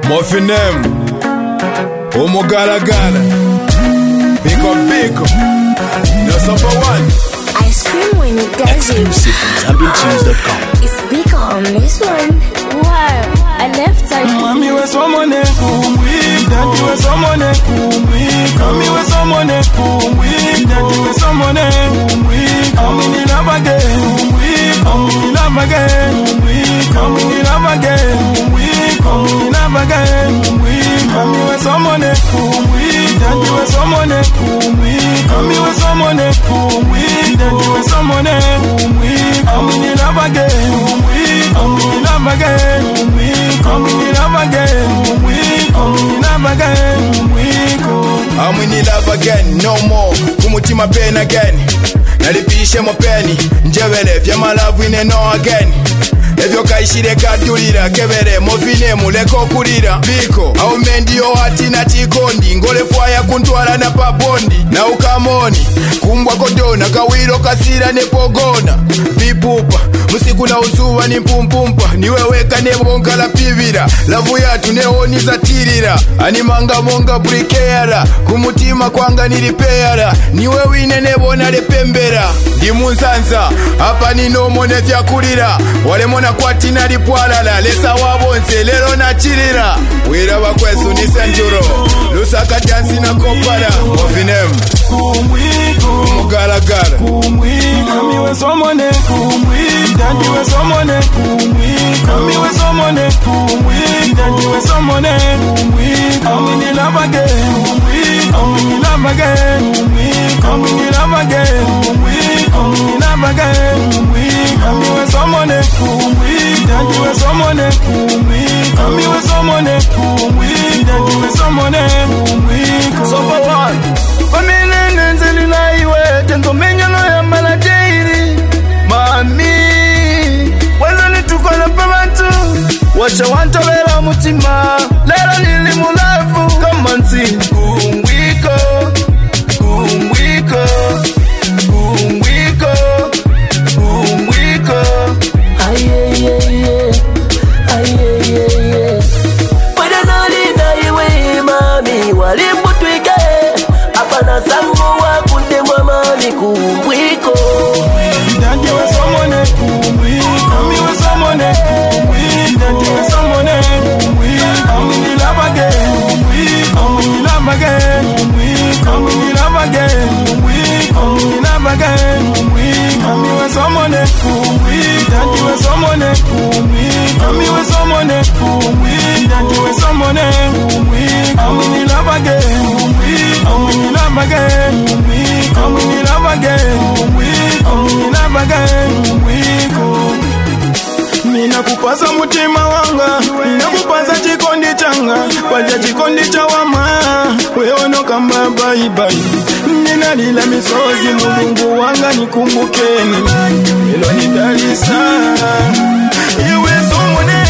Mofinem Omogalagala Biko No number one. I scream when it does it. It's Biko on this one. Wow, I left side. Mommy was someone weak, daddy was someone weak. Mommy was someone weak, daddy was someone weak. I'm in love again, weak. I'm in love again, weak. I'm in love again, weak. I'm in love again, weak. Mommy was someone weak, daddy was someone weak. Mommy was someone weak, daddy was someone weak. I'm in love again, weak. I'm in love again, weak. I'm in love again, weak. I'm in love again, weak. I'm in love again, no more. Kumutima pain again. Nalipishe mopeni, njevele vya malavu ine no again. Evyo kaishire katulira, kebere mofine muleko kulira. Biko, au mendio hati na chikondi, ngole fwaya kuntwala na pabondi. Na ukamoni, kumbwa kodona, kawiro kasira nepogona. Vipupa, musiku na usuwa ni mpumpumpa. Niweweka nebonga la pivira, lavu yatu neoni za tirira. Animanga monga brikeara, kumutima kwanga nilipeara. Niwewine nebona lepembera. Dimunsanza, hapa ninomo nefya kulira. Wale mona kwa tina lipwalala, lesa wabonse, lero na chirira. Wira wakwesu ni senjuro, lusaka dansi na kopara. Mofinem Omogalagala Mommy was someone weak, daddy was someone weak. Mommy was someone weak, daddy was someone weak. I'm in love again, weak. I'm in love again, weak. I'm in love again, weak. I'm in love again, weak. Mommy was someone weak, daddy was someone weak. Mommy was someone weak, daddy was someone weak. So for what? Tengo menyano ya malajeiri Mami Wazani tuko na pamatu Wacha wantobela mutima Lera nili mulafu Kama nsi Gungwiko Gungwiko Gungwiko Gungwiko Ayeyeye Ayeyeye Wada nali na iwe mami Walimbu twige Apana sangu wakunde mwamani kumbwiko Daddy was someone weak. Mommy was someone weak. Daddy was someone weak. I'm in love again, weak. I'm in love again, weak. I'm in love again, weak. I'm in love again, weak. Mommy was someone weak. Daddy was someone weak. Mommy was someone weak. Daddy was someone weak. I'm in love again, weak. I'm in love again, weak. I'm in love again, weak. I'm in love again, weak. Mina kupasa mutima wanga, mina kupasa chikondi changa, waja chikondi cha wama, weono kama bye bye. Nina lila misozi mulungu wanga nikumbukeni, ilo nitalisa, iwe somone,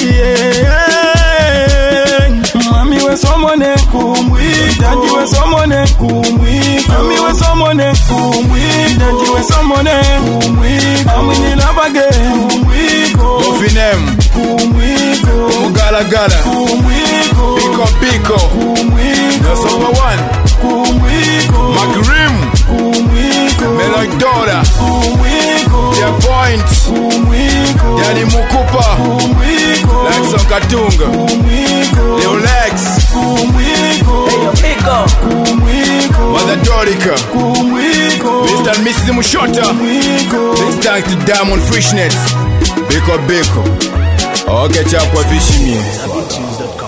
Mami we somone kumwi, daddy we somone kumwi. Mami we somone kumwi, daddy we somone kumwi. I'm in love again, kumwi. Mofinem Omogalagala Biko No number one. Macrim Melodora Their Point Daddy Mukupa Laxon Katunga Leo Lex Hey Biko Mother Dorika Mr. and Mrs. Mushota Let's thank to Diamond Freshness Biko Okay, chapwa vishimie